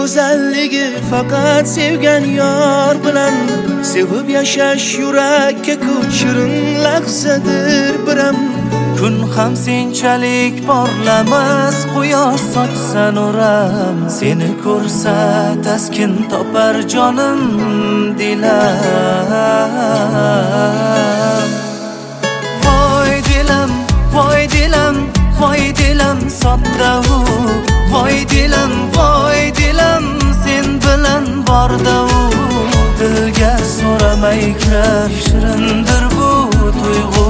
go'zalligi faqat sevgan yor bilan. Sevib yashash yurakka ko'p shirin lahzadir biram. Kun ham senchalik porlamas, quyosh sochsan o'ram. Seni ko'rsa taskin topar jonim dilam. Voy dilam, voy dilam, voy dilam sodda-u. Voy dilam, voy dilam sen bilan borda-u. Dilga so'ramay kirar shirindir bu tuyg'u.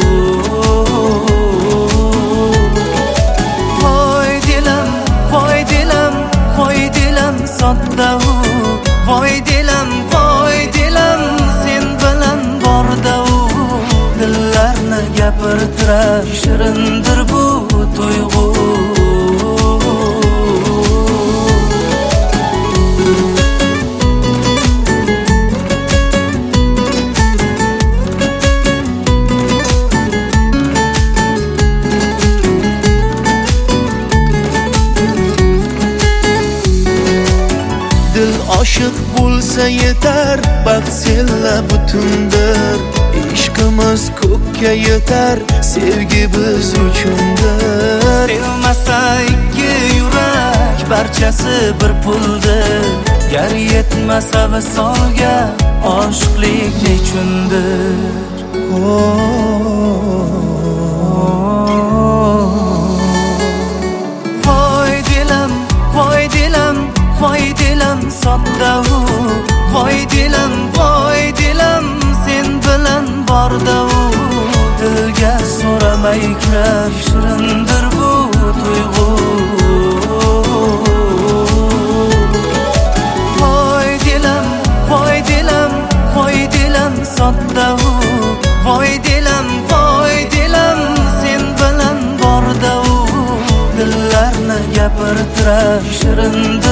Voy dilam, voy dilam, voy dilam sodda-u. Voy dilam, voy dilam sen bilan borda-u. Dillarni gapirtirar shirindir bu tuyg'u. Dil oshiq bo'lsa yetar, baxt senla butundir. Ishqimiz ko'kka yetar, sevgi biz uchundir. Sevmasa ikki yurak, barchasi bir puldir. Gar yetmasa visolga, oshiqlik nechundir? Voy dilam, voy dilam, voy dilam sodda-u. Voy dilam, voy dilam sen bilan borda-u. Dilga so'ramay kirar shirindir bu tuyg'u. Voy dilam, voy dilam, voy dilam sodda-u. Voy dilam, voy dilam sen bilan borda-u. Dillarni gapirtirar shirindir